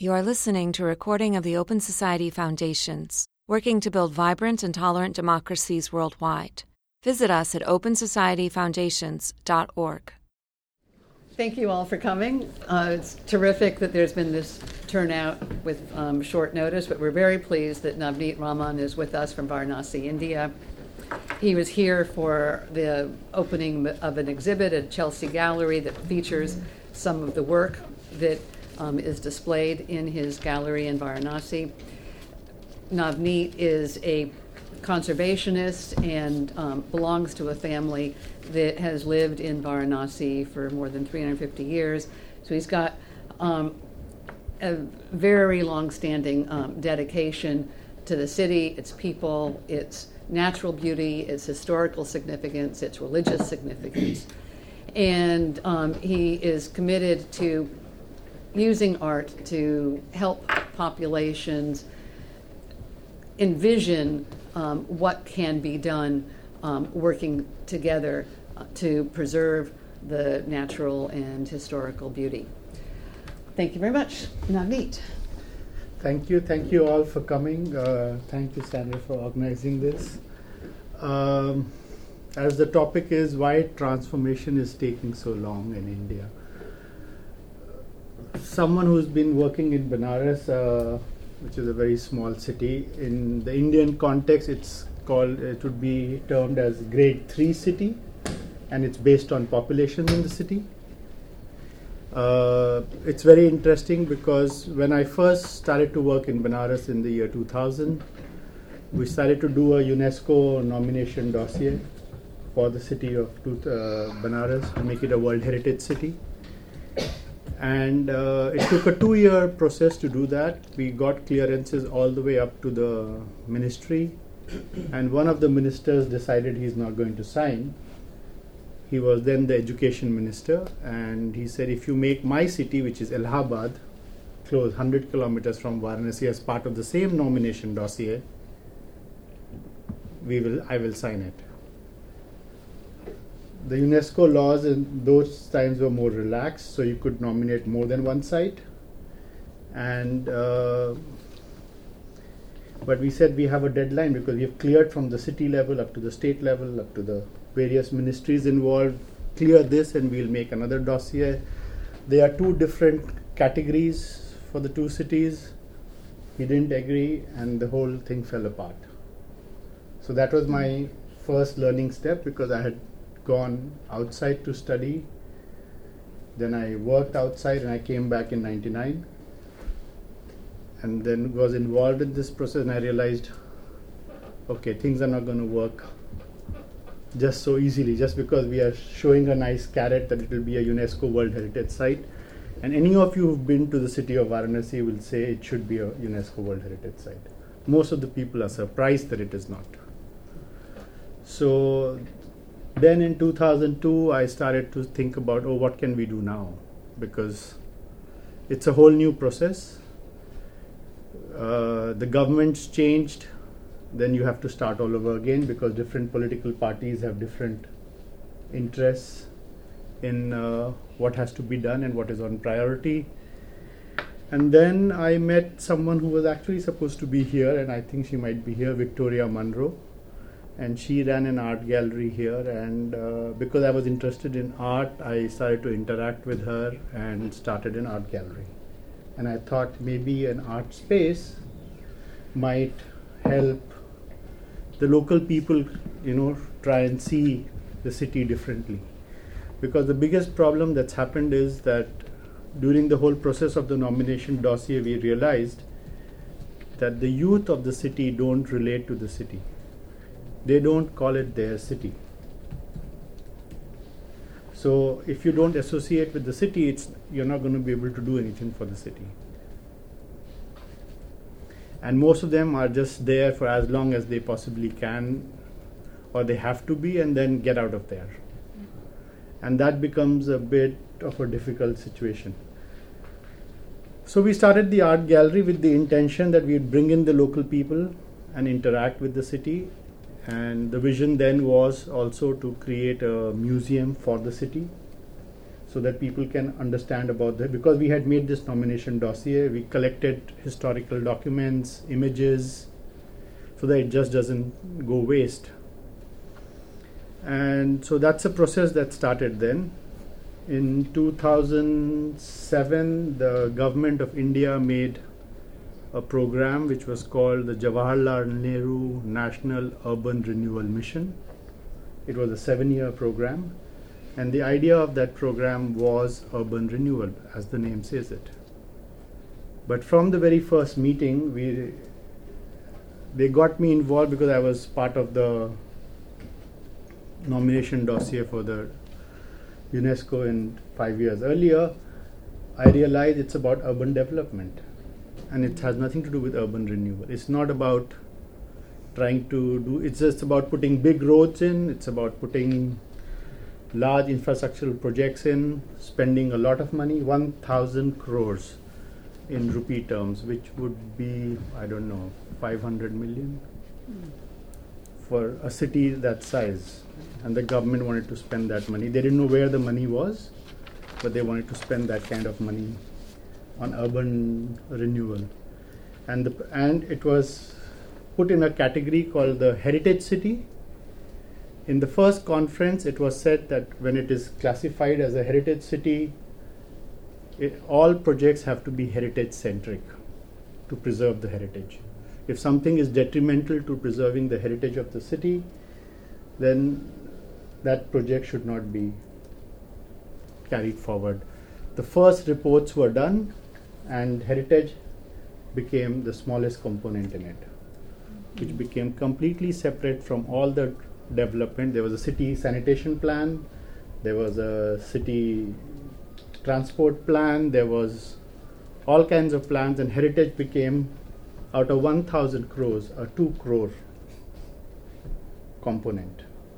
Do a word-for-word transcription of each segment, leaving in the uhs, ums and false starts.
You are listening to a recording of the Open Society Foundations, working to build vibrant and tolerant democracies worldwide. Visit us at open society foundations dot org. Thank you all for coming. Uh, it's terrific that there's been this turnout with um, short notice, but we're very pleased that Navneet Raman is with us from Varanasi, India. He was here for the opening of an exhibit at Chelsea Gallery that features some of the work that um, is displayed in his gallery in Varanasi. Navneet is a conservationist and um, belongs to a family that has lived in Varanasi for more than three hundred fifty years. So he's got um, a very long-standing um, dedication to the city, its people, its natural beauty, its historical significance, its religious significance. And um, he is committed to using art to help populations envision um, what can be done um, working together uh, to preserve the natural and historical beauty. Thank you very much. Navneet. Thank you. Thank you all for coming. Uh, thank you, Sandra, for organizing this. Um, as the topic is why transformation is taking so long in India. Someone who's been working in Benares, uh, which is a very small city, in the Indian context, it's called, it would be termed as grade three city, and it's based on population in the city. Uh, it's very interesting because when I first started to work in Benares in the year two thousand, we started to do a UNESCO nomination dossier for the city of uh, Benares to make it a World Heritage City. And uh, it took a two-year process to do that. We got clearances all the way up to the ministry, and one of the ministers decided he's not going to sign. He was then the education minister, and he said, if you make my city, which is Allahabad, close one hundred kilometers from Varanasi, as part of the same nomination dossier, we will, I will sign it. The UNESCO laws in those times were more relaxed, so you could nominate more than one site. And uh, but we said we have a deadline because we have cleared from the city level up to the state level, up to the various ministries involved. Clear this and we'll make another dossier. There are two different categories for the two cities. He didn't agree and the whole thing fell apart. So that was my first learning step, because I had gone outside to study. Then I worked outside and I came back in ninety-nine. And then was involved in this process, and I realized, okay, things are not going to work just so easily, just because we are showing a nice carrot that it will be a UNESCO World Heritage Site. And any of you who've been to the city of Varanasi will say it should be a UNESCO World Heritage Site. Most of the people are surprised that it is not. So then in two thousand two, I started to think about, oh, what can we do now? Because it's a whole new process. Uh, the government's changed. Then you have to start all over again, because different political parties have different interests in uh, what has to be done and what is on priority. And then I met someone who was actually supposed to be here, and I think she might be here, Victoria Munro. And she ran an art gallery here, and uh, because I was interested in art, I started to interact with her and started an art gallery. And I thought maybe an art space might help the local people, you know, try and see the city differently. Because the biggest problem that's happened is that during the whole process of the nomination dossier, we realized that the youth of the city don't relate to the city. They don't call it their city. So if you don't associate with the city, it's, you're not going to be able to do anything for the city. And most of them are just there for as long as they possibly can, or they have to be, and then get out of there. And that becomes a bit of a difficult situation. So we started the art gallery with the intention that we'd bring in the local people and interact with the city. And the vision then was also to create a museum for the city. so that people can understand about the, because we had made this nomination dossier, we collected historical documents, images, so that it just doesn't go waste. And so that's a process that started then. In two thousand seven, the government of India made a program which was called the Jawaharlal Nehru National Urban Renewal Mission. It was a seven-year program, and the idea of that program was urban renewal, as the name says it. But from the very first meeting, we they got me involved because I was part of the nomination dossier for the UNESCO in five years earlier. I realized it's about urban development, and it has nothing to do with urban renewal. It's not about trying to do, it's just about putting big roads in, it's about putting large infrastructural projects in, spending a lot of money, one thousand crores in rupee terms, which would be, I don't know, five hundred million mm. for a city that size. And the government wanted to spend that money. They didn't know where the money was, but they wanted to spend that kind of money on urban renewal. And the, and it was put in a category called the heritage city. In the first conference, it was said that when it is classified as a heritage city, it, all projects have to be heritage centric to preserve the heritage. If something is detrimental to preserving the heritage of the city, then that project should not be carried forward. The first reports were done, and heritage became the smallest component in it, which became completely separate from all the development. There was a city sanitation plan, there was a city transport plan, there was all kinds of plans, and heritage became, out of one thousand crores, a two crore component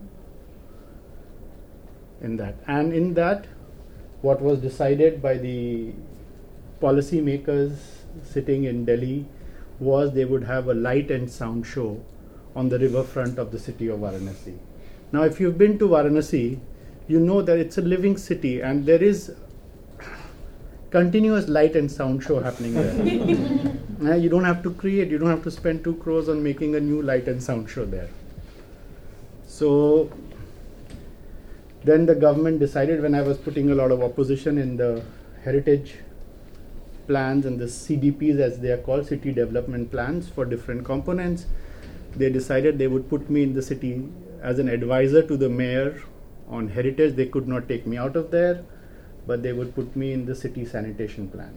in that. And in that, what was decided by the policy makers sitting in Delhi was they would have a light and sound show on the riverfront of the city of Varanasi. Now, if you've been to Varanasi, you know that it's a living city, and there is continuous light and sound show happening there. uh, you don't have to create, you don't have to spend two crores on making a new light and sound show there. So then the government decided, when I was putting a lot of opposition in the heritage plans and the C D Ps, as they are called, city development plans for different components, they decided they would put me in the city as an advisor to the mayor on heritage. They could not take me out of there, but they would put me in the city sanitation plan.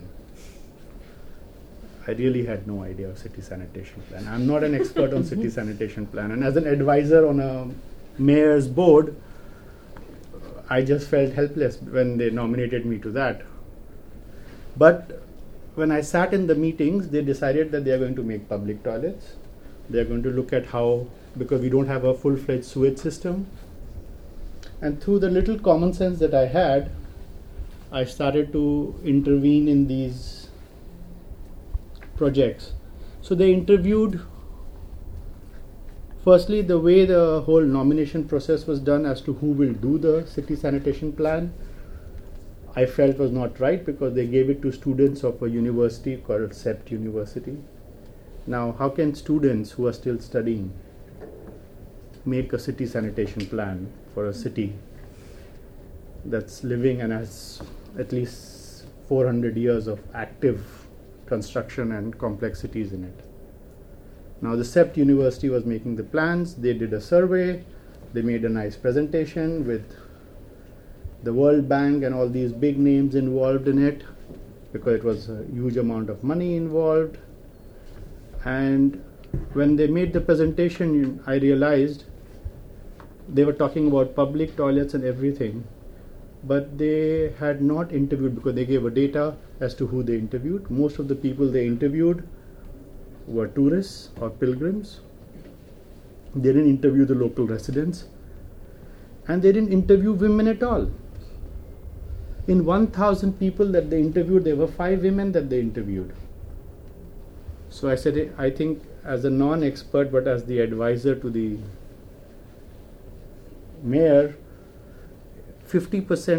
I really had no idea of city sanitation plan. I'm not an expert on city sanitation plan, and as an advisor on a mayor's board, I just felt helpless when they nominated me to that. But when I sat in the meetings, they decided that they are going to make public toilets. They are going to look at how, because we don't have a full-fledged sewage system. And through the little common sense that I had, I started to intervene in these projects. So they interviewed, firstly, the way the whole nomination process was done as to who will do the city sanitation plan, I felt was not right, because they gave it to students of a university called C E P T University. Now, how can students who are still studying make a city sanitation plan for a city that's living and has at least four hundred years of active construction and complexities in it? Now, the C E P T University was making the plans. They did a survey. They made a nice presentation with the World Bank and all these big names involved in it, because it was a huge amount of money involved. And when they made the presentation, I realized they were talking about public toilets and everything, but they had not interviewed, because they gave a data as to who they interviewed. Most of the people they interviewed were tourists or pilgrims. They didn't interview the local residents, and they didn't interview women at all. In one thousand people that they interviewed, there were five women that they interviewed. So I said, I think as a non-expert, but as the advisor to the mayor, fifty percent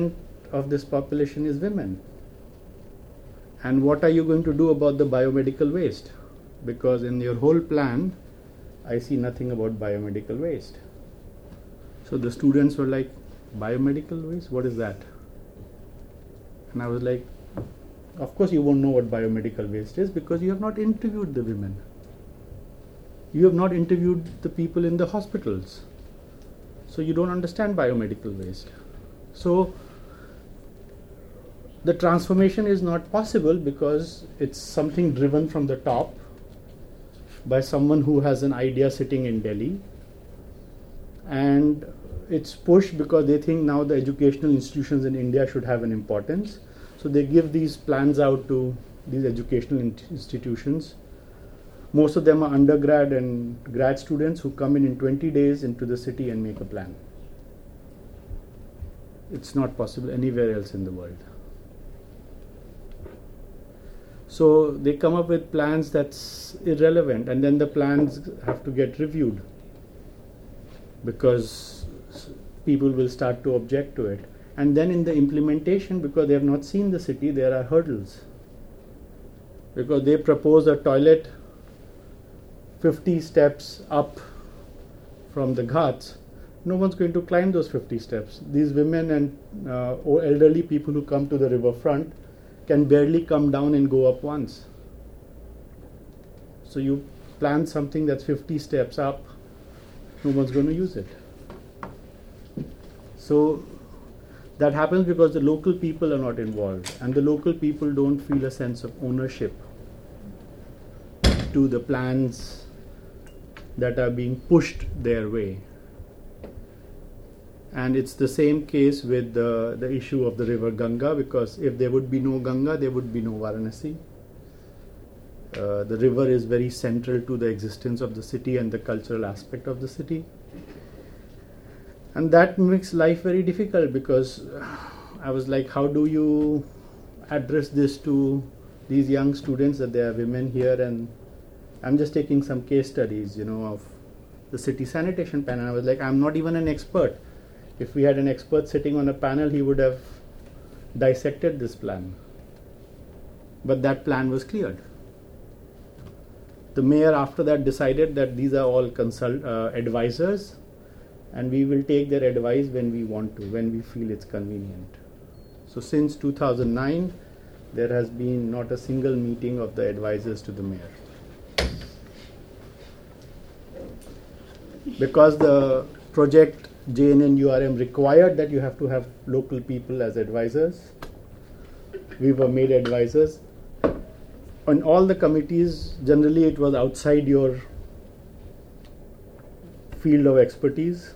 of this population is women. And what are you going to do about the biomedical waste? Because in your whole plan, I see nothing about biomedical waste. So the students were like, biomedical waste? What is that? And I was like, of course you won't know what biomedical waste is because you have not interviewed the women. You have not interviewed the people in the hospitals. So you don't understand biomedical waste. So the transformation is not possible because it's something driven from the top by someone who has an idea sitting in Delhi, and it's pushed because they think now the educational institutions in India should have an importance. So they give these plans out to these educational in- institutions. Most of them are undergrad and grad students who come in in twenty days into the city and make a plan. It's not possible anywhere else in the world. So they come up with plans that's irrelevant, and then the plans have to get reviewed because people will start to object to it. And then in the implementation, because they have not seen the city, there are hurdles. Because they propose a toilet fifty steps up from the ghats, no one's going to climb those fifty steps. These women and uh, or elderly people who come to the riverfront can barely come down and go up once. So you plan something that's fifty steps up, no one's going to use it. So that happens because the local people are not involved, and the local people don't feel a sense of ownership to the plans that are being pushed their way. And it's the same case with the, the issue of the river Ganga, because if there would be no Ganga, there would be no Varanasi. Uh, the river is very central to the existence of the city and the cultural aspect of the city. And that makes life very difficult, because I was like, how do you address this to these young students, that there are women here? And I'm just taking some case studies, you know, of the city sanitation plan. And I was like, I'm not even an expert. If we had an expert sitting on a panel, he would have dissected this plan. But that plan was cleared. The mayor after that decided that these are all consult uh, advisors, and we will take their advice when we want to, when we feel it's convenient. So since two thousand nine, there has been not a single meeting of the advisors to the mayor. Because the project J N N U R M required that you have to have local people as advisors, we were made advisors. On all the committees, generally it was outside your field of expertise.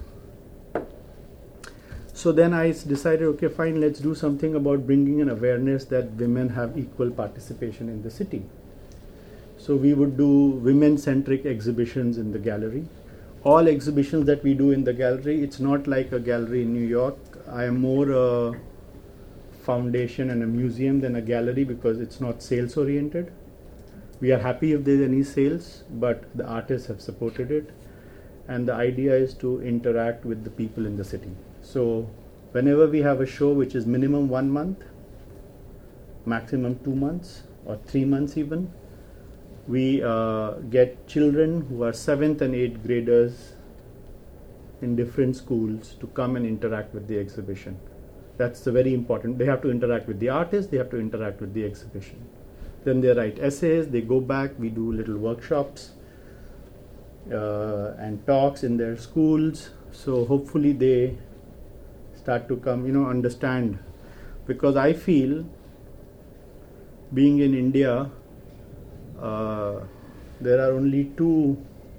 So then I decided, okay, fine, let's do something about bringing an awareness that women have equal participation in the city. So we would do women-centric exhibitions in the gallery. All exhibitions that we do in the gallery, it's not like a gallery in New York. I am more a foundation and a museum than a gallery, because it's not sales oriented. We are happy if there's any sales, but the artists have supported it. And the idea is to interact with the people in the city. So whenever we have a show which is minimum one month, maximum two months or three months even, we uh, get children who are seventh and eighth graders in different schools to come and interact with the exhibition. That's the very important. They have to interact with the artist, they have to interact with the exhibition. Then they write essays, they go back, we do little workshops uh, and talks in their schools. So hopefully they start to come, you know, understand. Because I feel, being in India, uh, there are only two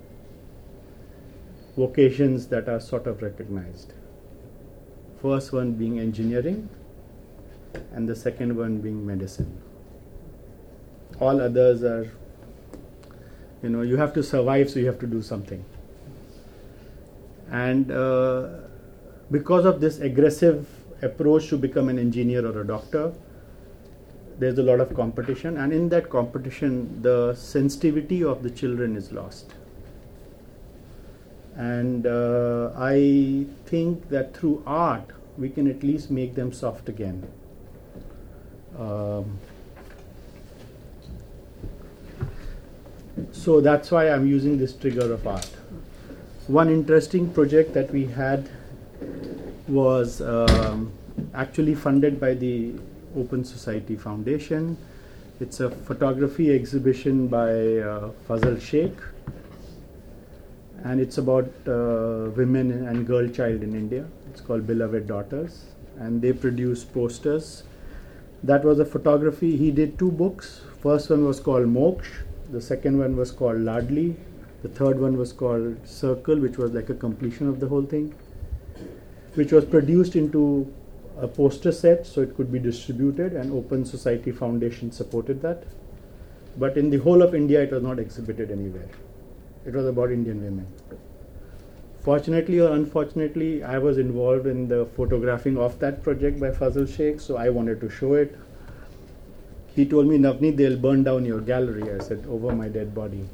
vocations that are sort of recognized. First one being engineering, and the second one being medicine. All others are, you know, you have to survive, so you have to do something. And uh, because of this aggressive approach to become an engineer or a doctor, there's a lot of competition, and in that competition, the sensitivity of the children is lost. And uh, I think that through art, we can at least make them soft again. Um, so that's why I'm using this trigger of art. One interesting project that we had was um, actually funded by the Open Society Foundation. It's a photography exhibition by uh, Fazal Sheikh, and it's about uh, women and girl child in India. It's called Beloved Daughters, and they produce posters. That was a photography. He did two books. First one was called Moksh, the second one was called Ladli, the third one was called Circle, which was like a completion of the whole thing, which was produced into a poster set so it could be distributed, and Open Society Foundation supported that. But in the whole of India, it was not exhibited anywhere. It was about Indian women. Fortunately or unfortunately, I was involved in the photographing of that project by Fazal Sheikh, so I wanted to show it. He told me, Navneet, they'll burn down your gallery. I said, over my dead body.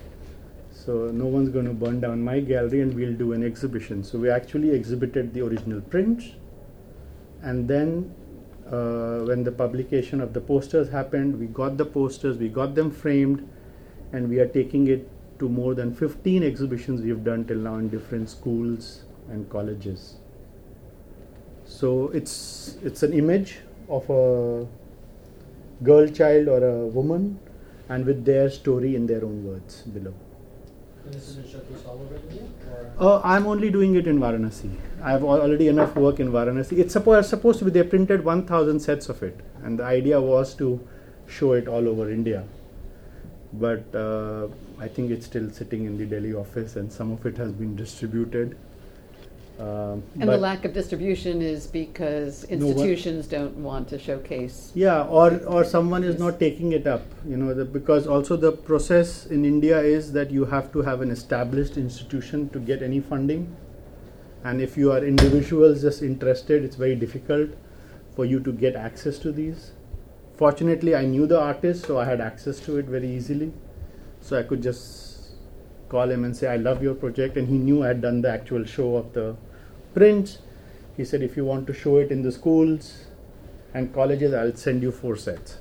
So no one's going to burn down my gallery, and we'll do an exhibition. So we actually exhibited the original prints, and then uh, when the publication of the posters happened, we got the posters, we got them framed, and we are taking it to more than fifteen exhibitions we have done till now in different schools and colleges. So it's it's an image of a girl child or a woman, and with their story in their own words below. And this is a showcase all over India? Uh, I'm only doing it in Varanasi. I have al- already enough work in Varanasi. It's suppo- supposed to be, they printed one thousand sets of it, and the idea was to show it all over India. But uh, I think it's still sitting in the Delhi office, and some of it has been distributed. Um, And the lack of distribution is because No, what- institutions don't want to showcase. Yeah, or, or someone is not taking it up, you know, the, because also the process in India is that you have to have an established institution to get any funding. And if you are individuals just interested, it's very difficult for you to get access to these. Fortunately, I knew the artist, so I had access to it very easily. So I could just call him and say, I love your project. And he knew I had done the actual show of the prints. He said, if you want to show it in the schools and colleges, I'll send you four sets.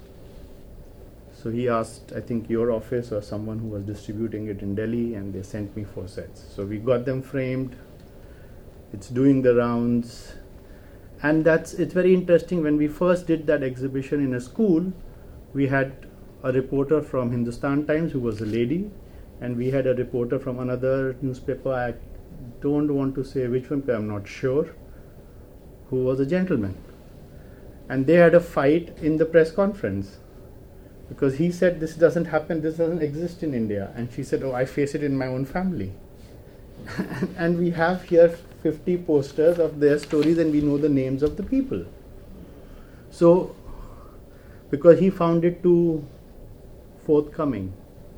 So he asked, I think, your office or someone who was distributing it in Delhi, and they sent me four sets. So we got them framed. It's doing the rounds. And that's it's very interesting. When we first did that exhibition in a school, we had a reporter from Hindustan Times who was a lady, and we had a reporter from another newspaper, I don't want to say which one, but I'm not sure, who was a gentleman. And they had a fight in the press conference because he said, this doesn't happen, this doesn't exist in India. And she said, oh, I face it in my own family. And we have here fifty posters of their stories, and we know the names of the people. So, because he found it too forthcoming,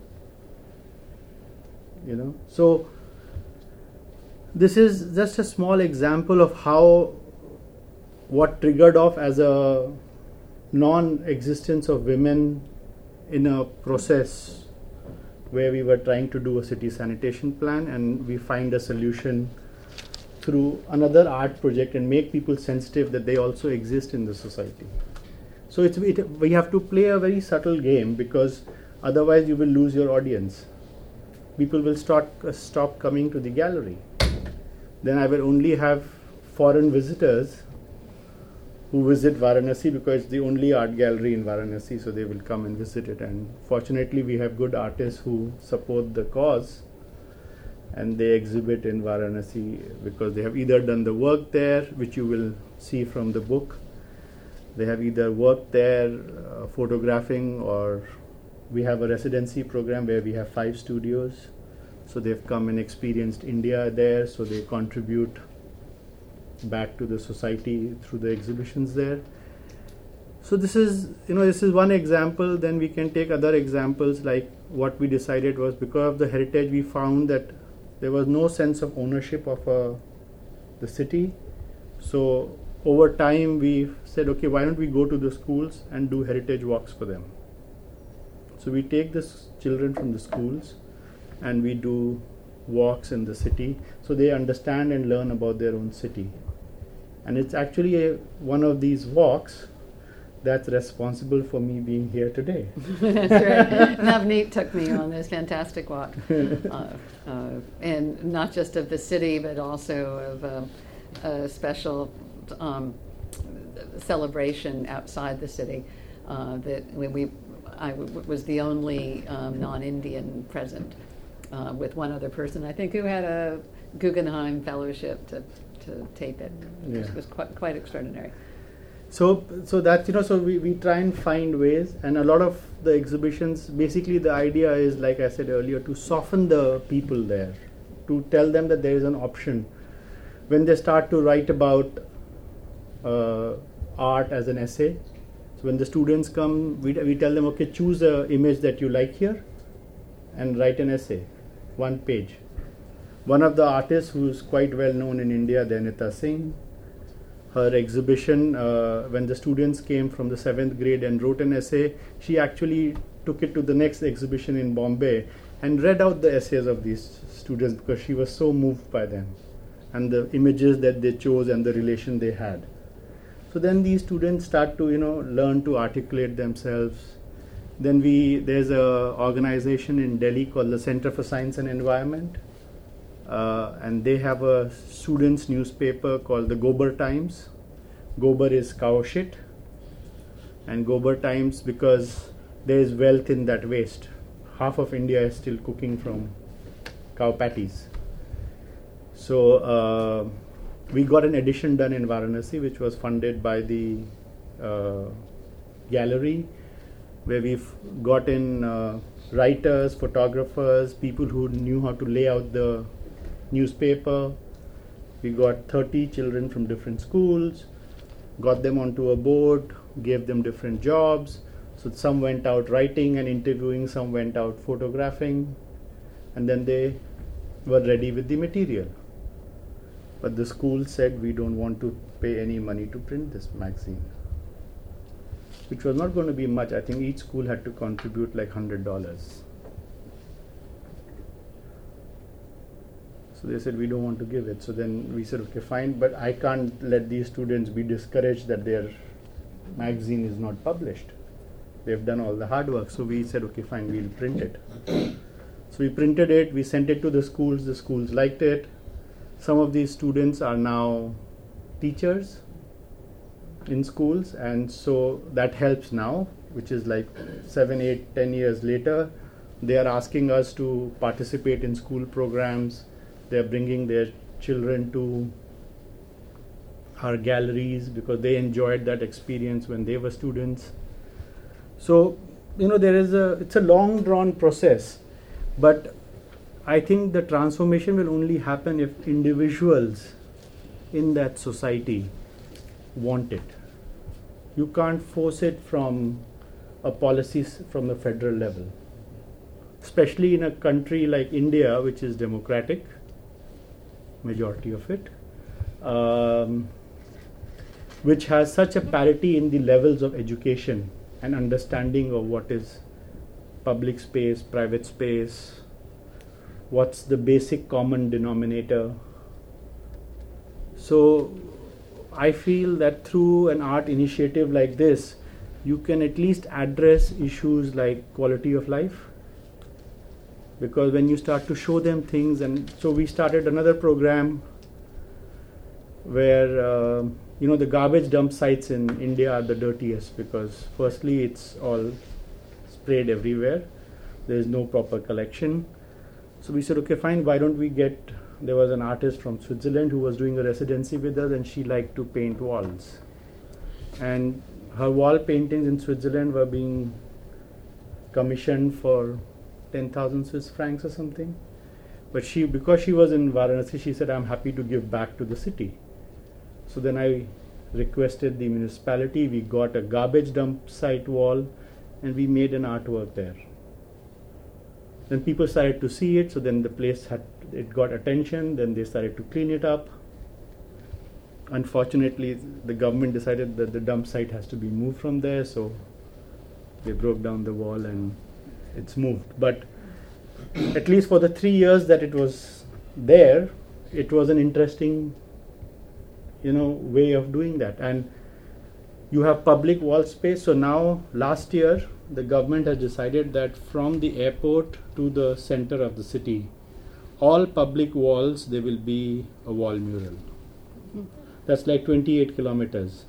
you know. So, this is just a small example of how what triggered off as a non-existence of women in a process where we were trying to do a city sanitation plan, and we find a solution through another art project and make people sensitive that they also exist in the society. So it's it, we have to play a very subtle game, because otherwise you will lose your audience. People will start uh, stop coming to the gallery. Then I will only have foreign visitors who visit Varanasi, because it's the only art gallery in Varanasi, so they will come and visit it. And fortunately, we have good artists who support the cause, and they exhibit in Varanasi because they have either done the work there, which you will see from the book. They have either worked there uh, photographing, or we have a residency program where we have five studios. So they've come and experienced India there, so they contribute back to the society through the exhibitions there. So this is, you know, this is one example. Then we can take other examples, like what we decided was, because of the heritage, we found that there was no sense of ownership of uh, the city. So over time we said, okay, why don't we go to the schools and do heritage walks for them? So we take the s- children from the schools and we do walks in the city, so they understand and learn about their own city. And it's actually a, one of these walks that's responsible for me being here today. That's right. Navneet took me on this fantastic walk, uh, uh, and not just of the city, but also of um, a special um, celebration outside the city. Uh, that when we, I w- was the only um, non-Indian present, uh, with one other person, I think, who had a Guggenheim Fellowship to, to tape it. Yeah. It was quite, quite extraordinary. So, so that, you know, so we, we try and find ways, and a lot of the exhibitions, basically the idea is, like I said earlier, to soften the people there, to tell them that there is an option. When they start to write about uh, art as an essay, so when the students come, we, we tell them, okay, choose an image that you like here and write an essay, one page. One of the artists who's quite well known in India, Dainita Singh, her exhibition, uh, when the students came from the seventh grade and wrote an essay, she actually took it to the next exhibition in Bombay and read out the essays of these students because she was so moved by them and the images that they chose and the relation they had. So then these students start to, you know, learn to articulate themselves. Then we, there's a organization in Delhi called the Center for Science and Environment. Uh, and they have a students' newspaper called the Gobar Times. Gobar is cow shit, and Gobar Times because there is wealth in that waste. Half of India is still cooking from cow patties. So uh, we got an edition done in Varanasi, which was funded by the uh, gallery, where we've got in uh, writers, photographers, people who knew how to lay out the newspaper. We got thirty children from different schools, got them onto a board, gave them different jobs. So some went out writing and interviewing, some went out photographing, and then they were ready with the material. But the school said, we don't want to pay any money to print this magazine, which was not going to be much. I think each school had to contribute like one hundred dollars. So they said, we don't want to give it. So then we said, okay, fine, but I can't let these students be discouraged that their magazine is not published. They've done all the hard work. So we said, okay, fine, we'll print it. So we printed it, we sent it to the schools, the schools liked it. Some of these students are now teachers in schools, and so that helps now, which is like seven, eight, ten years later. They are asking us to participate in school programs. They're bringing their children to our galleries because they enjoyed that experience when they were students. So, you know, there is a, it's a long drawn process, but I think the transformation will only happen if individuals in that society want it. You can't force it from a policy from the federal level, especially in a country like India, which is democratic, majority of it, um, which has such a parity in the levels of education and understanding of what is public space, private space, what's the basic common denominator. So I feel that through an art initiative like this, you can at least address issues like quality of life. Because when you start to show them things, and so we started another program where, uh, you know, the garbage dump sites in India are the dirtiest because firstly it's all sprayed everywhere. There is no proper collection. So we said, okay, fine, why don't we get, there was an artist from Switzerland who was doing a residency with us, and she liked to paint walls. And her wall paintings in Switzerland were being commissioned for ten thousand Swiss francs or something. But she, because she was in Varanasi, she said, I'm happy to give back to the city. So then I requested the municipality, we got a garbage dump site wall, and we made an artwork there. Then people started to see it, so then the place had, it got attention, then they started to clean it up. Unfortunately, the government decided that the dump site has to be moved from there, so they broke down the wall and it's moved. But at least for the three years that it was there, it was an interesting you know, way of doing that. And you have public wall space. So now, last year, the government has decided that from the airport to the center of the city, all public walls, there will be a wall mural. That's like twenty-eight kilometers.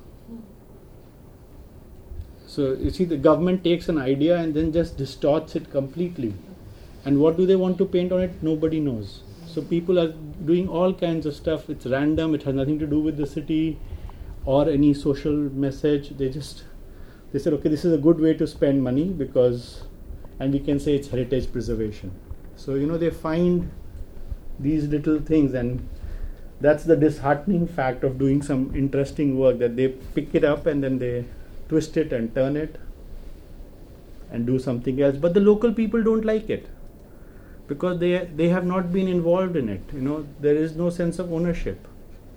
So you see, the government takes an idea and then just distorts it completely. And what do they want to paint on it? Nobody knows. So people are doing all kinds of stuff. It's random. It has nothing to do with the city or any social message. They just, they said, okay, this is a good way to spend money because, and we can say it's heritage preservation. So, you know, they find these little things, and that's the disheartening fact of doing some interesting work, that they pick it up and then they twist it and turn it and do something else. But the local people don't like it because they they have not been involved in it. You know, there is no sense of ownership.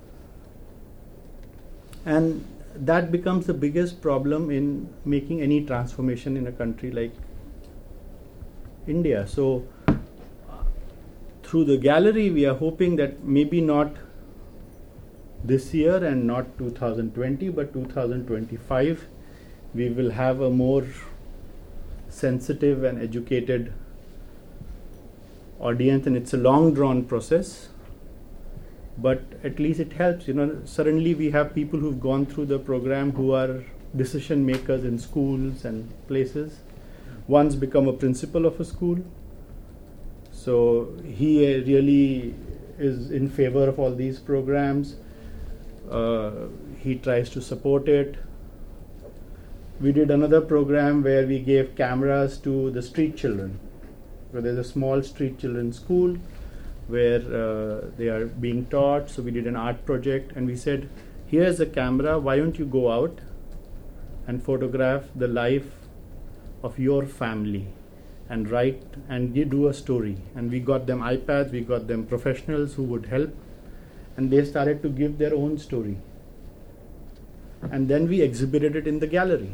And that becomes the biggest problem in making any transformation in a country like India. So through the gallery, we are hoping that maybe not this year and not two thousand twenty, but two thousand twenty-five, we will have a more sensitive and educated audience, and it's a long drawn process, but at least it helps. You know, suddenly we have people who've gone through the program who are decision makers in schools and places. One's become a principal of a school, so he uh, really is in favor of all these programs. Uh, he tries to support it. We did another program where we gave cameras to the street children. So there's a small street children's school where uh, they are being taught. So we did an art project and we said, here's a camera, why don't you go out and photograph the life of your family and write and you do a story. And we got them iPads, we got them professionals who would help, and they started to give their own story. And then we exhibited it in the gallery.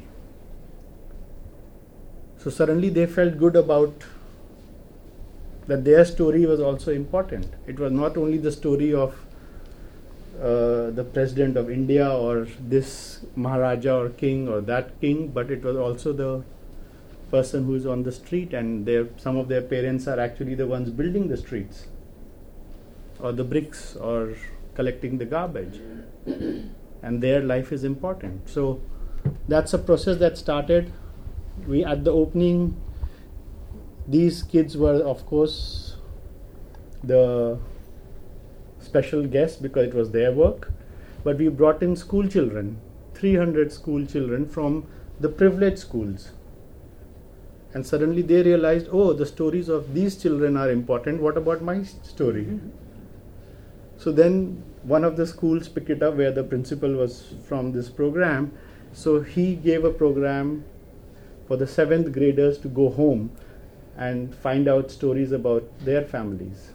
So suddenly they felt good about that their story was also important. It was not only the story of uh, the President of India or this Maharaja or king or that king, but it was also the person who is on the street, and their, some of their parents are actually the ones building the streets or the bricks or collecting the garbage, and their life is important. So that's a process that started. We at the opening, these kids were of course the special guests because it was their work, but we brought in school children, three hundred school children from the privileged schools, and suddenly they realized, oh, the stories of these children are important, what about my story? Mm-hmm. So then one of the schools picked it up where the principal was from this program, so he gave a program for the seventh graders to go home and find out stories about their families.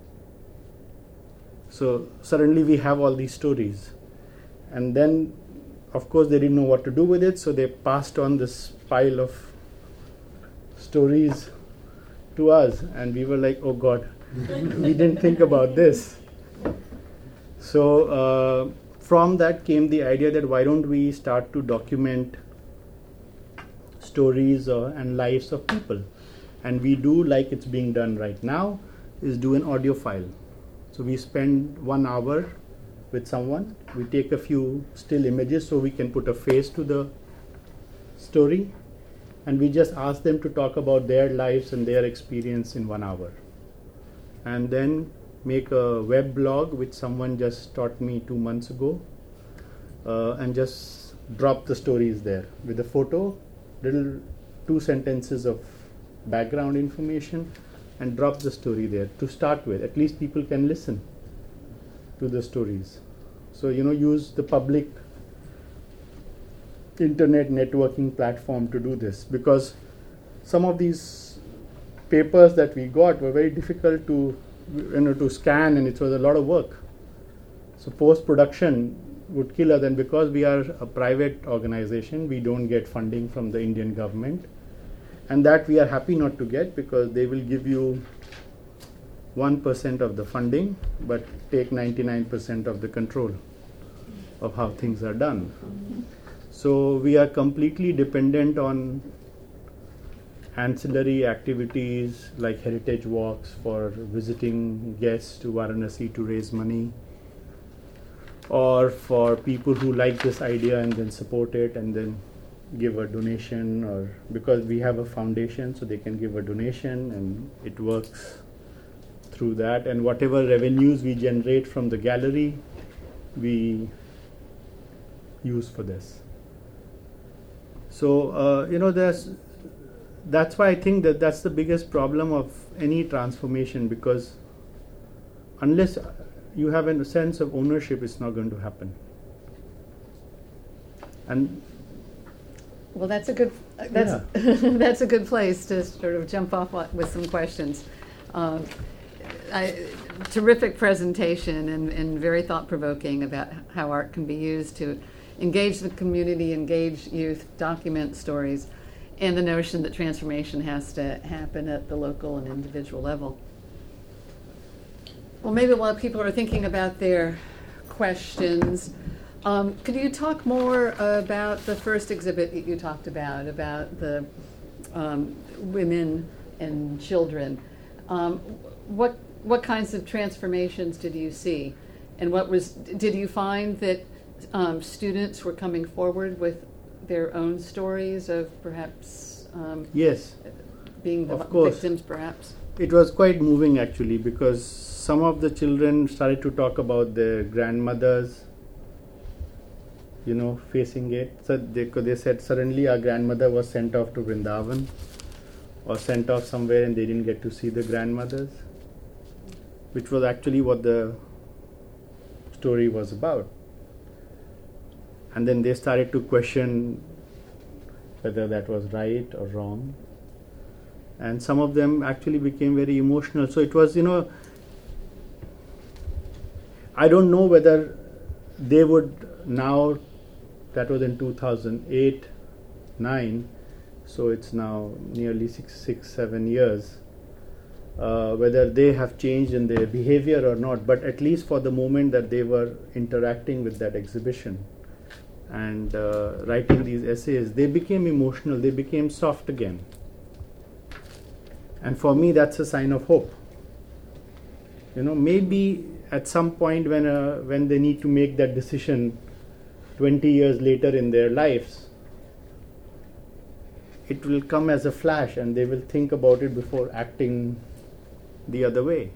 So suddenly we have all these stories. And then, of course, they didn't know what to do with it, so they passed on this pile of stories to us, and we were like, oh God, we didn't think about this. So uh, from that came the idea that why don't we start to document stories uh, and lives of people. And we do, like it's being done right now, is do an audio file. So we spend one hour with someone, we take a few still images so we can put a face to the story, and we just ask them to talk about their lives and their experience in one hour. And then make a web blog, which someone just taught me two months ago, uh, and just drop the stories there with a photo, little two sentences of background information, and drop the story there to start with. At least people can listen to the stories. So, you know, use the public internet networking platform to do this, because some of these papers that we got were very difficult to, you know, to scan, and it was a lot of work. So post-production would kill us, and because we are a private organization, we don't get funding from the Indian government, and that we are happy not to get, because they will give you one percent of the funding but take ninety-nine percent of the control. of how things are done. So we are completely dependent on ancillary activities like heritage walks for visiting guests to Varanasi to raise money, or for people who like this idea and then support it and then give a donation, or because we have a foundation so they can give a donation and it works through that, and whatever revenues we generate from the gallery we use for this. So uh, you know there's that's why I think that that's the biggest problem of any transformation, because unless you have a sense of ownership, it's not going to happen. And Well, that's a good that's that's a good place to sort of jump off with some questions. Um, I, terrific presentation and, and very thought-provoking about how art can be used to engage the community, engage youth, document stories, and the notion that transformation has to happen at the local and individual level. Well, maybe while people are thinking about their questions, um, could you talk more about the first exhibit that you talked about, about the um, women and children? Um, what what kinds of transformations did you see, and what was did you find that um, students were coming forward with their own stories of perhaps um, yes, being the of course. victims, perhaps? It was quite moving actually, because some of the children started to talk about their grandmothers, you know, facing it. So they, they said suddenly our grandmother was sent off to Vrindavan or sent off somewhere and they didn't get to see the grandmothers, which was actually what the story was about. And then they started to question whether that was right or wrong. And some of them actually became very emotional. So it was, you know, I don't know whether they would now, that was in two thousand eight, nine, so it's now nearly six, six, seven years, uh, whether they have changed in their behavior or not, but at least for the moment that they were interacting with that exhibition and uh, writing these essays, they became emotional, they became soft again. And for me, that's a sign of hope. You know, maybe at some point when uh, when they need to make that decision twenty years later in their lives, it will come as a flash and they will think about it before acting the other way.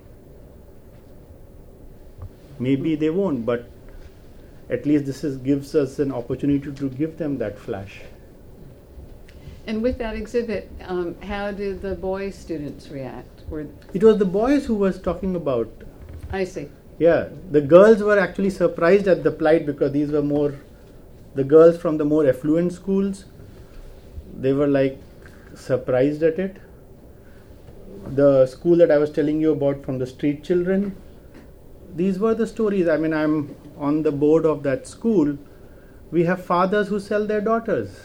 Maybe they won't, but at least this is, gives us an opportunity to give them that flash. And with that exhibit, um, how did the boy students react? Were It was the boys who was talking about. I see. Yeah, the girls were actually surprised at the plight, because these were more, the girls from the more affluent schools, they were like surprised at it. The school that I was telling you about from the street children, these were the stories. I mean, I'm on the board of that school. We have fathers who sell their daughters.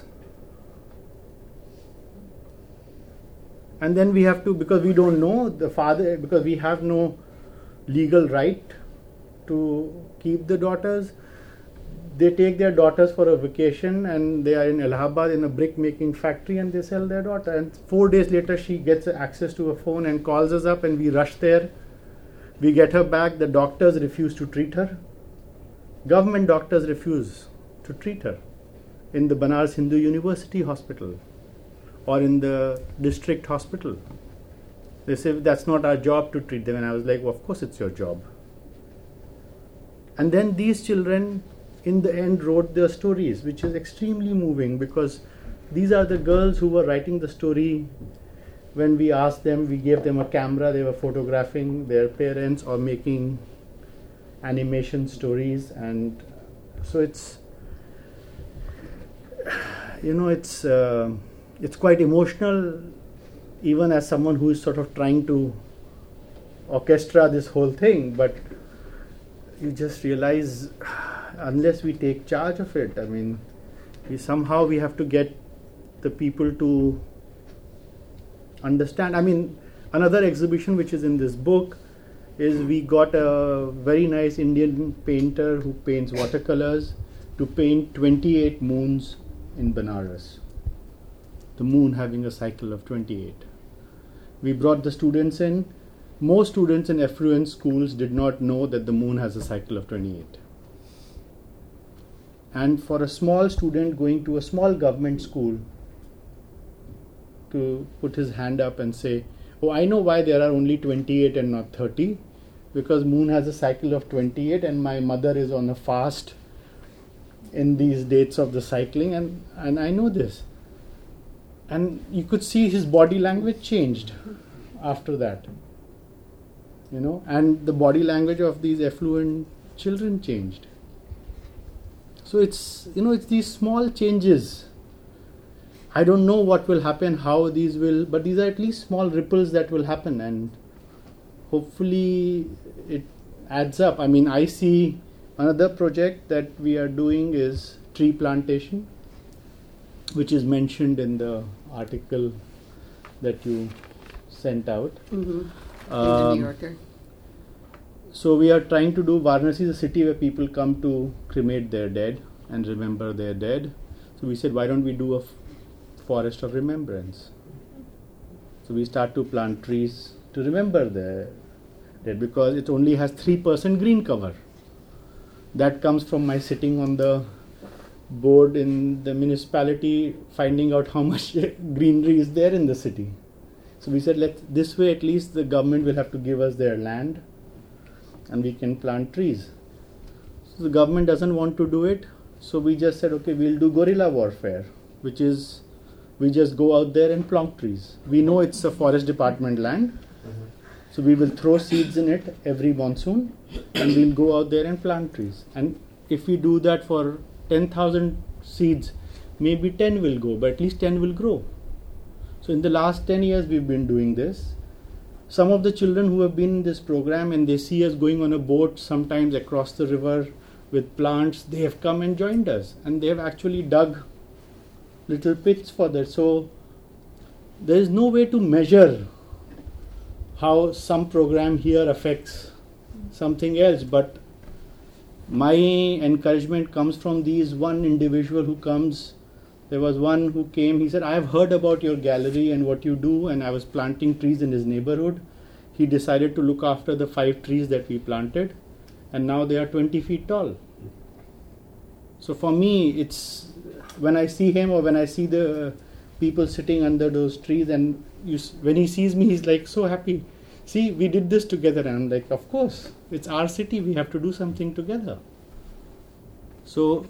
And then we have to, because we don't know the father, because we have no legal right to keep the daughters, they take their daughters for a vacation and they are in Allahabad in a brick making factory and they sell their daughter. And four days later she gets access to a phone and calls us up and we rush there. We get her back. The doctors refuse to treat her. Government doctors refuse to treat her in the Banaras Hindu University Hospital or in the district hospital. They say that's not our job to treat them. And I was like, well, of course it's your job. And then these children in the end wrote their stories, which is extremely moving, because these are the girls who were writing the story. When we asked them, we gave them a camera, they were photographing their parents or making animation stories. And so it's, you know, it's uh, it's quite emotional, even as someone who is sort of trying to orchestra this whole thing, but you just realize unless we take charge of it, I mean, we somehow we have to get the people to understand. I mean, another exhibition which is in this book is we got a very nice Indian painter who paints watercolors, to paint twenty-eight moons in Banaras. The moon having a cycle of twenty-eight. We brought the students in. Most students in affluent schools did not know that the moon has a cycle of twenty-eight. And for a small student going to a small government school to put his hand up and say, oh, I know why there are only twenty-eight and not thirty, because moon has a cycle of twenty-eight and my mother is on a fast in these dates of the cycling, and, and I know this. And you could see his body language changed after that. You know, and the body language of these affluent children changed. So it's, you know, it's these small changes. I don't know what will happen, how these will, but these are at least small ripples that will happen, and hopefully it adds up. I mean, I see another project that we are doing is tree plantation, which is mentioned in the article that you sent out. Mm-hmm. Um, In the New Yorker. So we are trying to do, Varanasi is a city where people come to cremate their dead and remember their dead. So we said, why don't we do a f- forest of remembrance? So we start to plant trees to remember their dead, because it only has three percent green cover. That comes from my sitting on the board in the municipality, finding out how much greenery is there in the city. So we said, let this way at least the government will have to give us their land and we can plant trees. So the government doesn't want to do it, so we just said, okay, we'll do guerrilla warfare, which is we just go out there and plant trees. We know it's a forest department land, mm-hmm. so we will throw seeds in it every monsoon and we'll go out there and plant trees. And if we do that for ten thousand seeds, maybe ten will go, but at least ten will grow. So in the last ten years we've been doing this. Some of the children who have been in this program and they see us going on a boat sometimes across the river with plants, they have come and joined us, and they have actually dug little pits for that. So there is no way to measure how some program here affects something else, but my encouragement comes from these one individual who comes. There was one who came, he said, I have heard about your gallery and what you do, and I was planting trees in his neighborhood. He decided to look after the five trees that we planted, and now they are twenty feet tall. So for me, it's when I see him or when I see the people sitting under those trees, and you, when he sees me, he's like so happy. See, we did this together, and I'm like, of course, it's our city, we have to do something together. So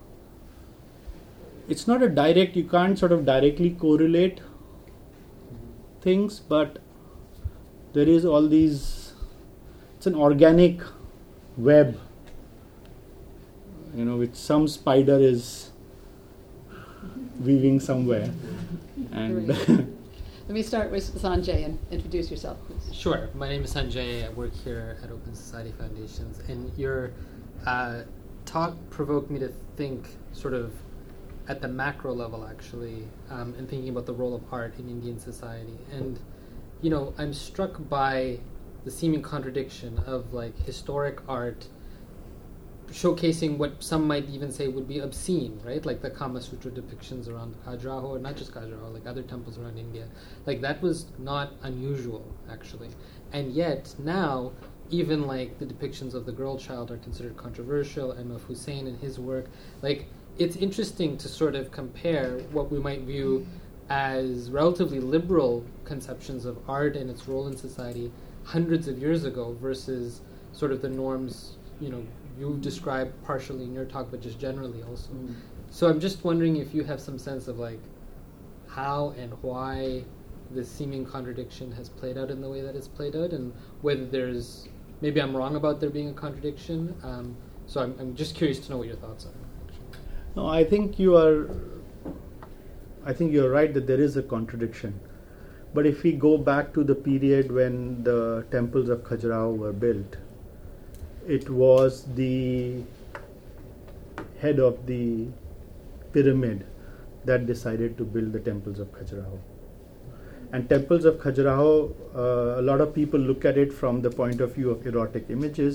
it's not a direct, you can't sort of directly correlate things, but there is all these, it's an organic web, you know, which some spider is weaving somewhere. And let me start with Sanjay and introduce yourself, please. Sure. My name is Sanjay. I work here at Open Society Foundations, and your uh, talk provoked me to think sort of at the macro level, actually, um, and thinking about the role of art in Indian society. And, you know, I'm struck by the seeming contradiction of, like, historic art showcasing what some might even say would be obscene, right? Like the Kama Sutra depictions around Khajuraho, or not just Khajuraho, like other temples around India. Like, that was not unusual, actually. And yet, now, even, like, the depictions of the girl child are considered controversial, and of Hussein and his work. Like, it's interesting to sort of compare what we might view as relatively liberal conceptions of art and its role in society hundreds of years ago versus sort of the norms, you know, you've described partially in your talk, but just generally also. Mm. So I'm just wondering if you have some sense of, like, how and why this seeming contradiction has played out in the way that it's played out, and whether there's, maybe I'm wrong about there being a contradiction. Um, so I'm, I'm just curious to know what your thoughts are. No, I think you are. I think you're right that there is a contradiction. But if we go back to the period when the temples of Khajuraho were built, it was the head of the pyramid that decided to build the temples of Khajuraho. And temples of Khajuraho, uh, a lot of people look at it from the point of view of erotic images,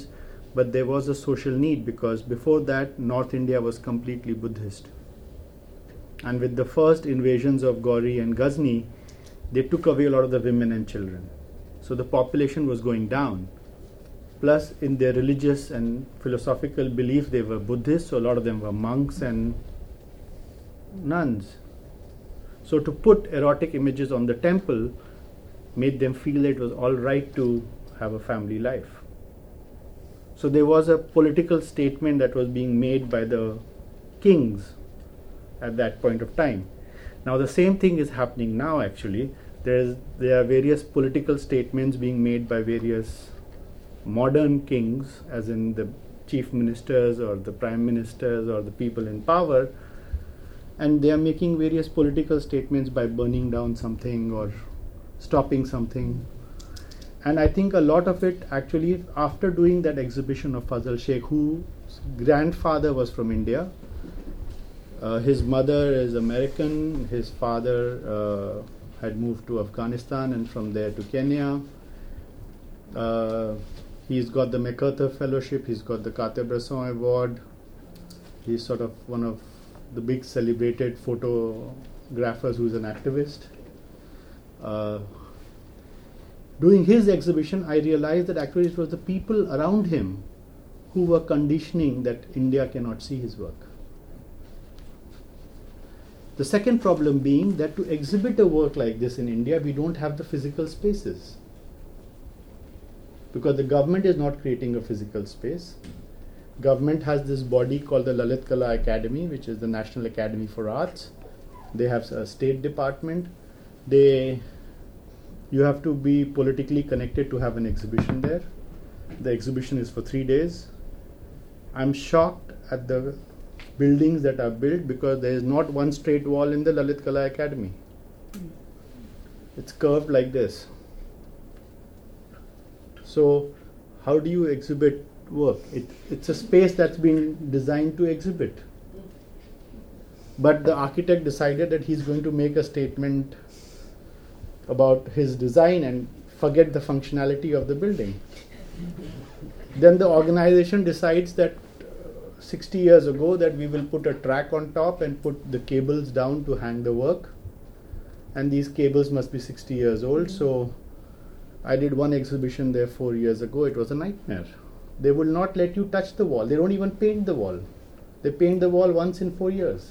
but there was a social need, because before that North India was completely Buddhist. And with the first invasions of Gauri and Ghazni, they took away a lot of the women and children. So the population was going down. Plus, in their religious and philosophical belief, they were Buddhists, so a lot of them were monks and nuns. So to put erotic images on the temple made them feel that it was all right to have a family life. So there was a political statement that was being made by the kings at that point of time. Now the same thing is happening now actually. There's, there are various political statements being made by various modern kings, as in the chief ministers or the prime ministers or the people in power, and they are making various political statements by burning down something or stopping something. And I think a lot of it actually, after doing that exhibition of Fazal Sheikh, whose grandfather was from India, uh, his mother is American, his father uh, had moved to Afghanistan and from there to Kenya. Uh, he's got the MacArthur Fellowship, he's got the Cartier-Bresson Award. He's sort of one of the big celebrated photographers who's an activist. Uh, doing his exhibition, I realized that actually it was the people around him who were conditioning that India cannot see his work. The second problem being that to exhibit a work like this in India, we don't have the physical spaces. Because the government is not creating a physical space. Government has this body called the Lalit Kala Academy, which is the National Academy for Arts. They have a state department. They, you have to be politically connected to have an exhibition there. The exhibition is for three days. I'm shocked at the buildings that are built because there is not one straight wall in the Lalit Kala Academy. It's curved like this. So how do you exhibit work? It, it's a space that's been designed to exhibit. But the architect decided that he's going to make a statement about his design and forget the functionality of the building. Then the organization decides that uh, sixty years ago that we will put a track on top and put the cables down to hang the work. And these cables must be sixty years old. So I did one exhibition there four years ago. It was a nightmare. They will not let you touch the wall. They don't even paint the wall. They paint the wall once in four years.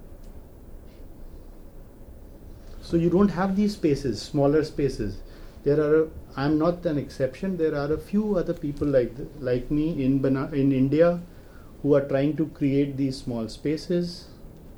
So you don't have these spaces, smaller spaces. There are, a, I'm not an exception, there are a few other people like th- like me in, Bana- in India who are trying to create these small spaces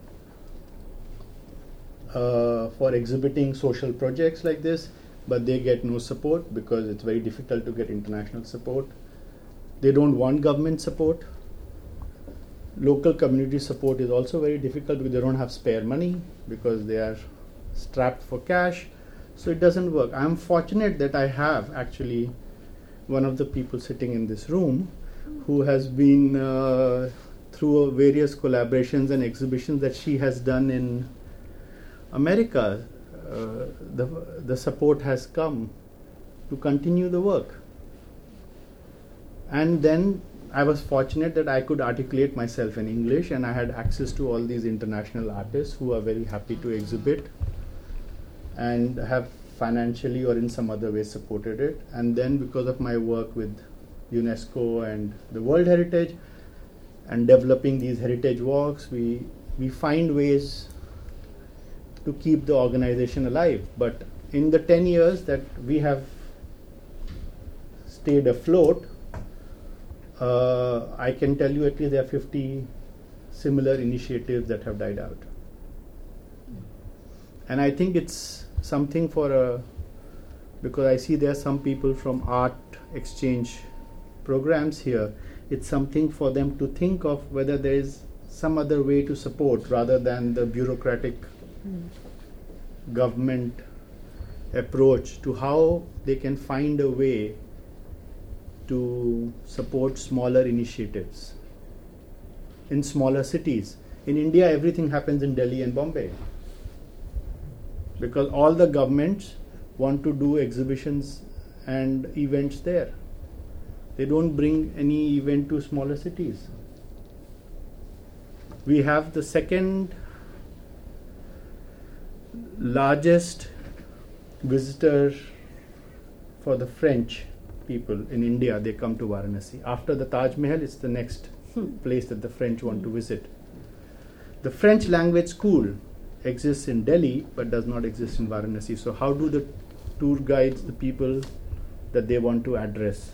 uh, for exhibiting social projects like this, but they get no support because it's very difficult to get international support. They don't want government support. Local community support is also very difficult because they don't have spare money because they are strapped for cash. So it doesn't work. I'm fortunate that I have actually one of the people sitting in this room who has been uh, through various collaborations and exhibitions that she has done in America. Uh, the, the support has come to continue the work. And then I was fortunate that I could articulate myself in English, and I had access to all these international artists who are very happy to exhibit and have financially or in some other way supported it. And then because of my work with UNESCO and the World Heritage and developing these heritage walks, we we find ways to keep the organization alive. But in the ten years that we have stayed afloat, uh, I can tell you at least there are fifty similar initiatives that have died out. And I think it's something for a, because I see there are some people from art exchange programs here, it's something for them to think of whether there is some other way to support rather than the bureaucratic mm. government approach to how they can find a way to support smaller initiatives in smaller cities. In India, everything happens in Delhi and Bombay, because all the governments want to do exhibitions and events there. They don't bring any event to smaller cities. We have the second largest visitor for the French people in India. They come to Varanasi. After the Taj Mahal, it's the next place that the French want to visit. The French language school exists in Delhi but does not exist in Varanasi. So how do the tour guides the people that they want to address?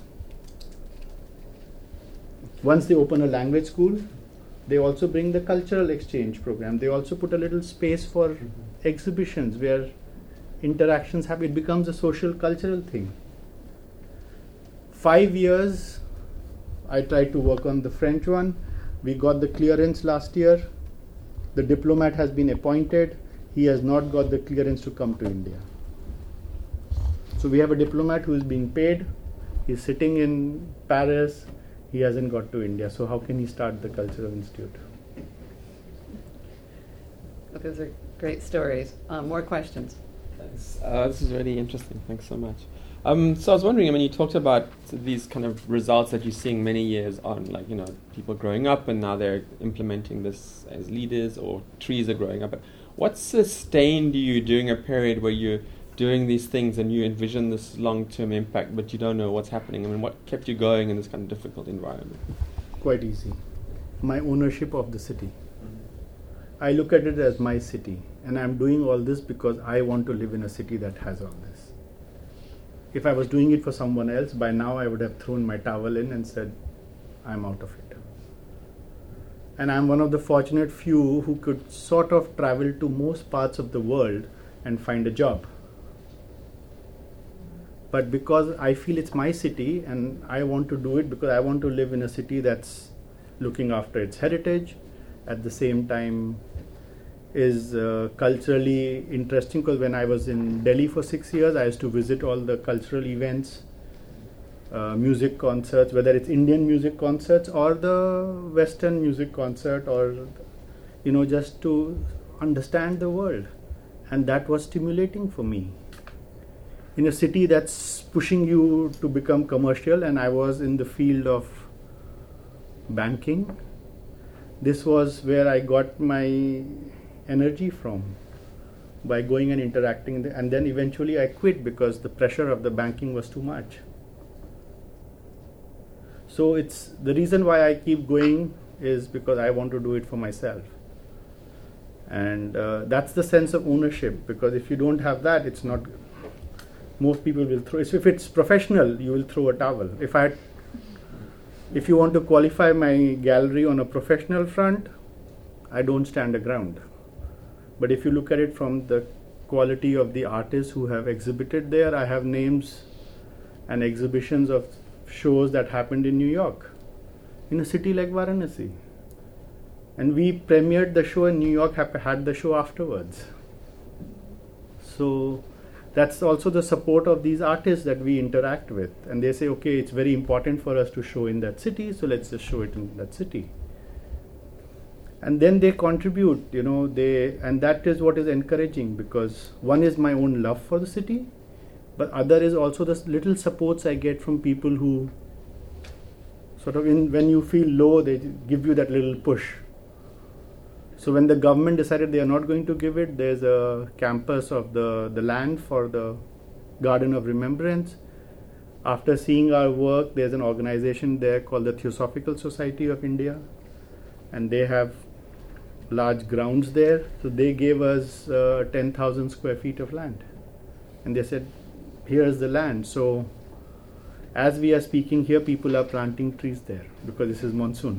Once they open a language school, they also bring the cultural exchange program. They also put a little space for mm-hmm. exhibitions where interactions happen. It becomes a social cultural thing. Five years I tried to work on the French one. We got the clearance last year. The diplomat has been appointed. He has not got the clearance to come to India. So we have a diplomat who is being paid. He's sitting in Paris. He hasn't got to India. So how can he start the Cultural Institute? Well, those are great stories. Um, more questions? Thanks. Uh, this is really interesting. Thanks so much. Um, so I was wondering, I mean, you talked about these kind of results that you're seeing many years on, like, you know, people growing up and now they're implementing this as leaders, or trees are growing up. But what sustained you during a period where you're doing these things and you envision this long-term impact, but you don't know what's happening? I mean, what kept you going in this kind of difficult environment? Quite easy. My ownership of the city. I look at it as my city, and I'm doing all this because I want to live in a city that has all this. If I was doing it for someone else, by now I would have thrown my towel in and said, I'm out of it. And I'm one of the fortunate few who could sort of travel to most parts of the world and find a job. But because I feel it's my city and I want to do it because I want to live in a city that's looking after its heritage, at the same time is uh, culturally interesting, because when I was in Delhi for six years, I used to visit all the cultural events, uh, music concerts, whether it's Indian music concerts or the Western music concert, or, you know, just to understand the world. And that was stimulating for me. In a city that's pushing you to become commercial, and I was in the field of banking, this was where I got my energy from, by going and interacting. And then eventually I quit because the pressure of the banking was too much. So it's the reason why I keep going is because I want to do it for myself. And uh, that's the sense of ownership, because if you don't have that, it's not, most people will throw, if it's professional, you will throw a towel. If I If you want to qualify my gallery on a professional front, I don't stand a ground. But if you look at it from the quality of the artists who have exhibited there, I have names and exhibitions of shows that happened in New York, in a city like Varanasi. And we premiered the show in New York, had the show afterwards. So that's also the support of these artists that we interact with. And they say, okay, it's very important for us to show in that city, so let's just show it in that city. And then they contribute, you know, they, and that is what is encouraging, because one is my own love for the city, but other is also the little supports I get from people who sort of, in, when you feel low, they give you that little push. So when the government decided they are not going to give it, there's a campus of the, the land for the Garden of Remembrance. After seeing our work, there's an organization there called the Theosophical Society of India, and they have large grounds there. So they gave us uh, ten thousand square feet of land. And they said, here's the land. So as we are speaking here, people are planting trees there because this is monsoon.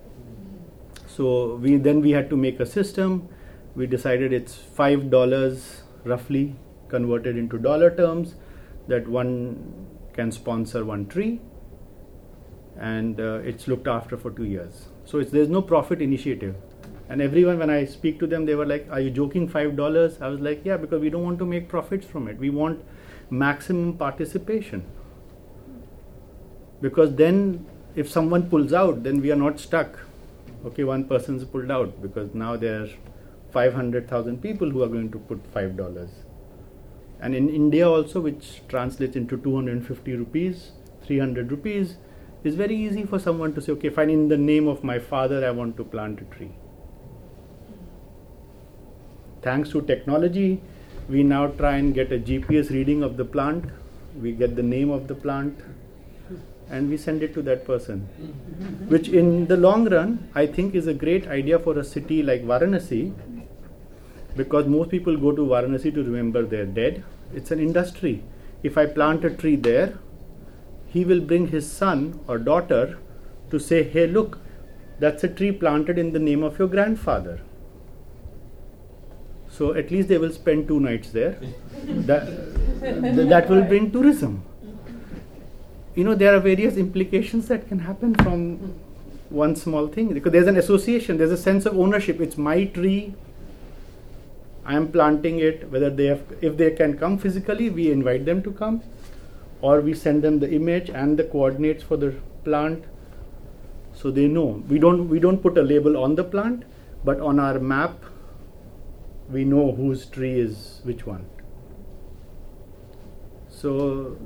So we then we had to make a system. We decided it's five dollars roughly converted into dollar terms, that one can sponsor one tree, and uh, it's looked after for two years. So it's, there's no profit initiative. And everyone, when I speak to them, they were like, are you joking, five dollars? I was like, yeah, because we don't want to make profits from it. We want maximum participation. Because then if someone pulls out, then we are not stuck. Okay, one person's pulled out, because now there are five hundred thousand people who are going to put five dollars. And in India also, which translates into two hundred fifty rupees, three hundred rupees, it's very easy for someone to say, okay, fine, in the name of my father, I want to plant a tree. Thanks to technology, we now try and get a G P S reading of the plant. We get the name of the plant and we send it to that person. Which in the long run, I think is a great idea for a city like Varanasi, because most people go to Varanasi to remember their dead. It's an industry. If I plant a tree there, he will bring his son or daughter to say, hey, look, that's a tree planted in the name of your grandfather. So at least they will spend two nights there. that, th- that will bring tourism. You know, there are various implications that can happen from one small thing. Because there's an association, there's a sense of ownership. It's my tree. I am planting it. Whether they have, if they can come physically, we invite them to come, or we send them the image and the coordinates for the plant, so they know. We don't we don't put a label on the plant, but on our map, we know whose tree is which one. So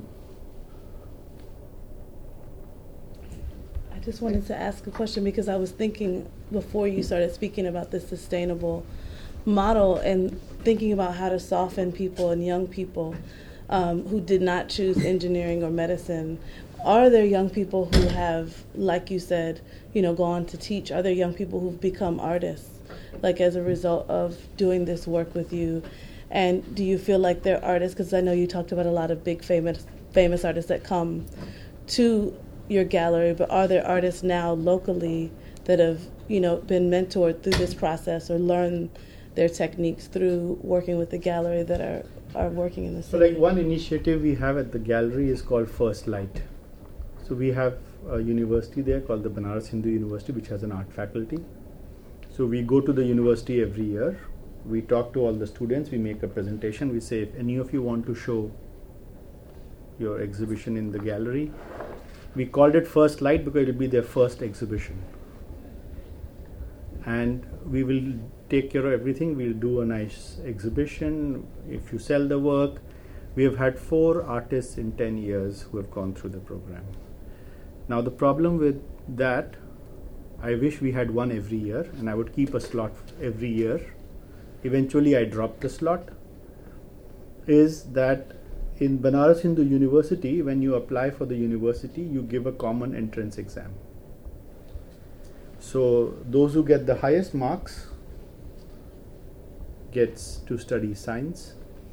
I just wanted to ask a question because I was thinking before you started speaking about the sustainable model and thinking about how to soften people and young people um, who did not choose engineering or medicine. Are there young people who have, like you said, you know, gone to teach? Are there young people who've become artists, like as a result of doing this work with you? And do you feel like they're artists? Because I know you talked about a lot of big famous famous artists that come to your gallery, but are there artists now locally that have, you know, been mentored through this process or learned their techniques through working with the gallery that are, are working in the city? So like one initiative we have at the gallery is called First Light. So we have a university there called the Banaras Hindu University, which has an art faculty. So we go to the university every year. We talk to all the students. We make a presentation. We say, if any of you want to show your exhibition in the gallery, we called it First Light because it will be their first exhibition. And we will take care of everything. We'll do a nice exhibition. If you sell the work, we have had four artists in ten years who have gone through the program. Now the problem with that, I wish we had one every year and I would keep a slot every year. Eventually I dropped the slot, is that in Banaras Hindu University, when you apply for the university, you give a common entrance exam. So those who get the highest marks gets to study science.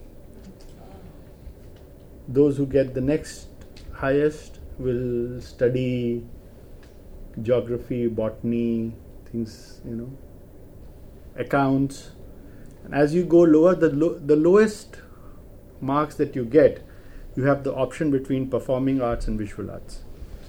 Those who get the next highest will study geography, botany, things, you know, accounts. And as you go lower, the lo- the lowest marks that you get, you have the option between performing arts and visual arts.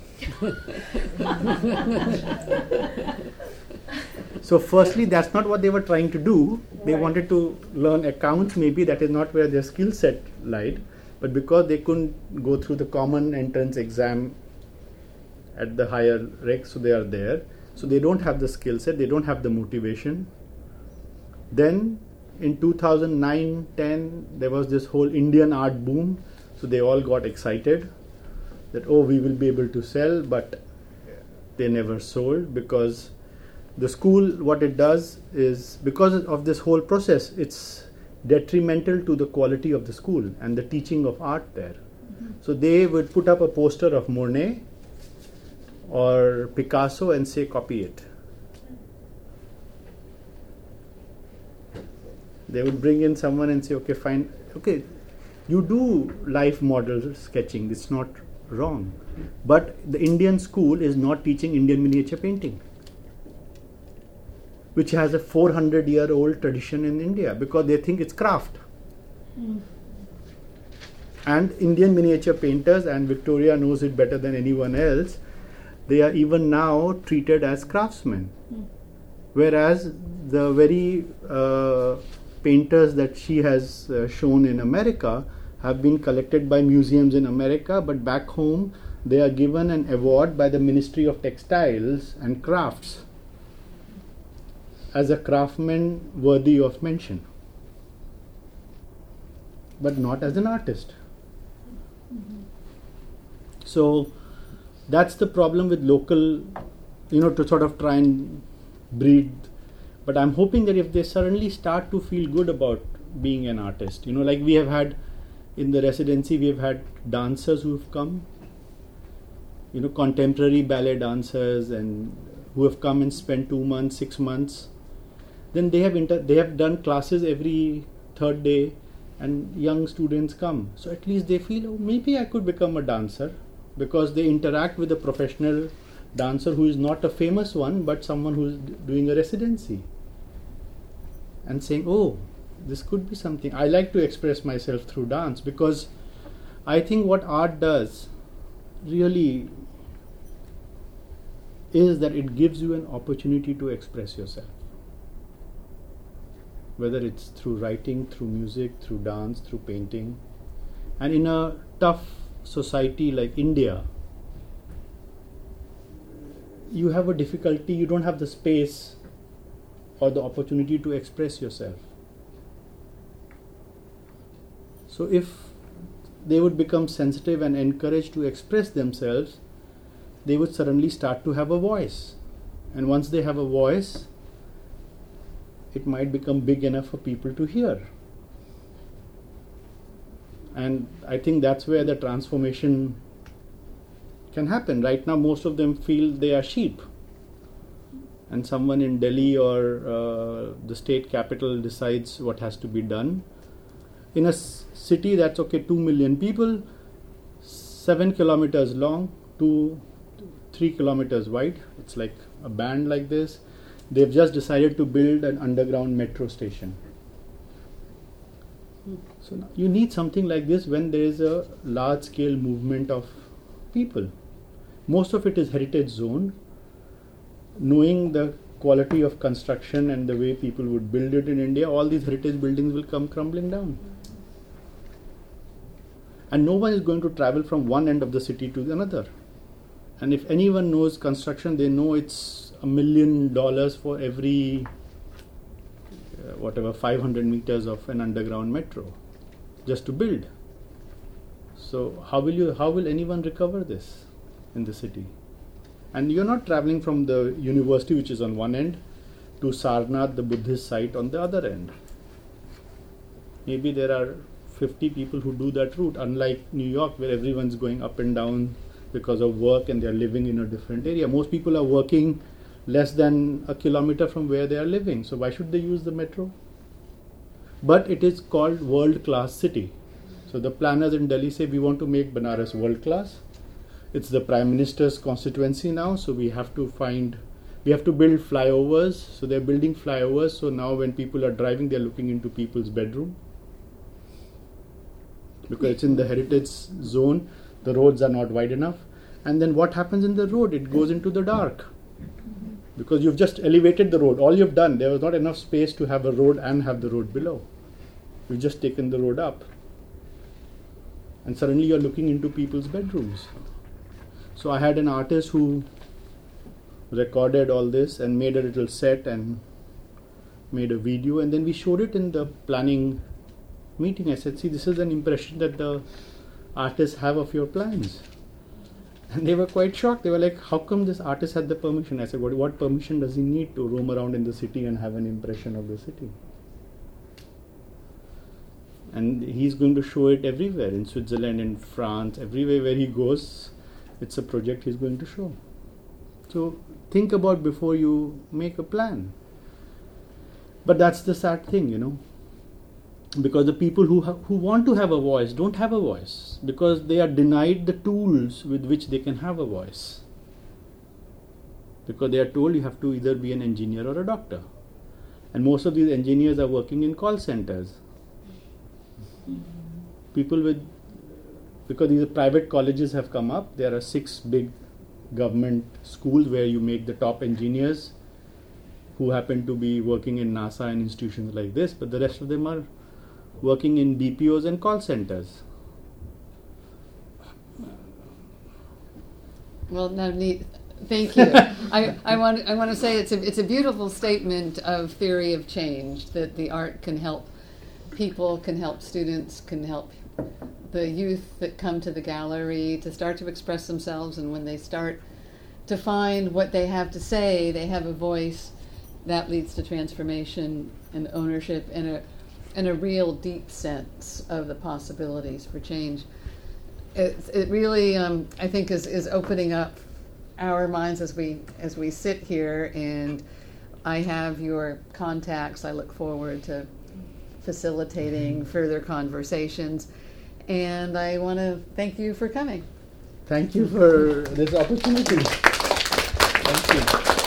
So firstly, that's not what they were trying to do. They Right. wanted to learn accounts, maybe that is not where their skill set lied, but because they couldn't go through the common entrance exam at the higher rec, so they are there. So they don't have the skill set, they don't have the motivation. Then in two thousand nine ten, there was this whole Indian art boom, so they all got excited that, oh, we will be able to sell, but they never sold because the school, what it does is, because of this whole process, it's detrimental to the quality of the school and the teaching of art there. Mm-hmm. So they would put up a poster of Monet or Picasso and say, copy it. They would bring in someone and say, okay, fine, okay, you do life model sketching, it's not wrong. But the Indian school is not teaching Indian miniature painting, which has a four hundred year old tradition in India, because they think it's craft. Mm. And Indian miniature painters, and Victoria knows it better than anyone else, they are even now treated as craftsmen. Mm. Whereas the very uh, painters that she has uh, shown in America have been collected by museums in America, but back home they are given an award by the Ministry of Textiles and Crafts as a craftsman worthy of mention, but not as an artist. Mm-hmm. So that's the problem with local, you know, to sort of try and breed. But I'm hoping that if they suddenly start to feel good about being an artist, you know, like we have had in the residency, we have had dancers who've come, you know, contemporary ballet dancers, and who have come and spent two months, six months. Then they have inter- they have done classes every third day, and young students come. So at least they feel, oh, maybe I could become a dancer, because they interact with a professional dancer who is not a famous one, but someone who is d- doing a residency, and saying, oh, this could be something. I like to express myself through dance, because I think what art does really is that it gives you an opportunity to express yourself. Whether it's through writing, through music, through dance, through painting. And in a tough society like India, you have a difficulty, you don't have the space or the opportunity to express yourself. So if they would become sensitive and encouraged to express themselves, they would suddenly start to have a voice. And once they have a voice, it might become big enough for people to hear. And I think that's where the transformation can happen. Right now, most of them feel they are sheep. And someone in Delhi or uh, the state capital decides what has to be done. In a s- city that's, okay, two million people, seven kilometers long, two, three kilometers wide, it's like a band like this. They've just decided to build an underground metro station. So now you need something like this when there is a large-scale movement of people. Most of it is heritage zone. Knowing the quality of construction and the way people would build it in India, all these heritage buildings will come crumbling down. And no one is going to travel from one end of the city to another. And if anyone knows construction, they know it's a million dollars for every uh, whatever five hundred meters of an underground metro just to build. So how will you how will anyone recover this in the city? And you're not traveling from the university, which is on one end, to Sarnath, the Buddhist site, on the other end. Maybe there are fifty people who do that route, unlike New York, where everyone's going up and down because of work and they're living in a different area. Most people are working less than a kilometer from where they are living. So why should they use the metro? But it is called world-class city. So the planners in Delhi say, we want to make Banaras world-class. It's the Prime Minister's constituency now, so we have to find, we have to build flyovers. So they're building flyovers, so now when people are driving, they're looking into people's bedroom. Because it's in the heritage zone, the roads are not wide enough. And then what happens in the road? It goes into the dark. Because you've just elevated the road. All you've done, there was not enough space to have a road and have the road below. You've just taken the road up. And suddenly you're looking into people's bedrooms. So I had an artist who recorded all this and made a little set and made a video, and then we showed it in the planning meeting. I said, see, this is an impression that the artists have of your plans. And they were quite shocked. They were like, how come this artist had the permission? I said, what, what permission does he need to roam around in the city and have an impression of the city? And he's going to show it everywhere, in Switzerland, in France, everywhere where he goes, it's a project he's going to show. So think about before you make a plan. But that's the sad thing, you know. Because the people who ha- who want to have a voice don't have a voice, because they are denied the tools with which they can have a voice. Because they are told you have to either be an engineer or a doctor. And most of these engineers are working in call centers. People with, because these private colleges have come up, there are six big government schools where you make the top engineers who happen to be working in NASA and institutions like this, but the rest of them are working in B P Os and call centers. Well, Navneet, thank you. I, I want I want to say it's a it's a beautiful statement of theory of change, that the art can help people, can help students, can help the youth that come to the gallery to start to express themselves, and when they start to find what they have to say, they have a voice, that leads to transformation and ownership and a, and a real deep sense of the possibilities for change. It, it really, um, I think, is, is opening up our minds as we as we sit here, and I have your contacts. I look forward to facilitating further conversations, and I want to thank you for coming. Thank you for this opportunity. Thank you.